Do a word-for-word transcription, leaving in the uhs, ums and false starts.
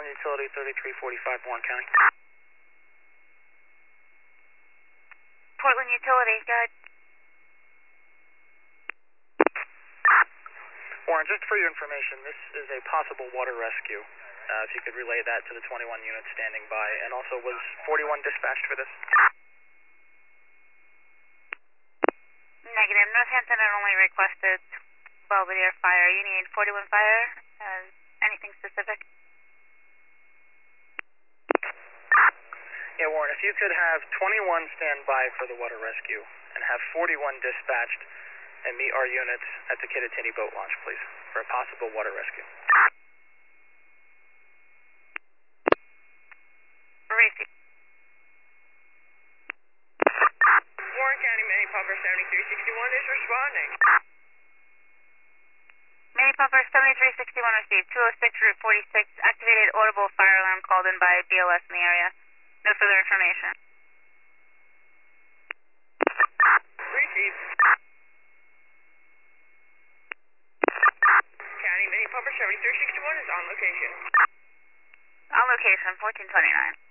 Utility thirty-three forty-five, Warren County. Portland Utility, go ahead. Warren, just for your information, this is a possible water rescue. Uh, if you could relay that to the twenty-one units standing by. And also, was forty-one dispatched for this? Negative. Northampton had only requested Belvedere Fire. You need forty-one Fire? Uh, anything specific? Yeah, Warren, if you could have twenty-one stand by for the water rescue and have forty-one dispatched and meet our units at the Kittatinny boat launch, please, for a possible water rescue. Receive. Warren County Mini Pumper seventy-three sixty-one is responding. Mini Pumper seventy-three sixty-one received. two oh six Route forty-six. Activated audible fire alarm called in by B L S in the area. No further information. Received. County Mini Pumper seventy-three sixty-one is on location. On location, fourteen twenty-nine.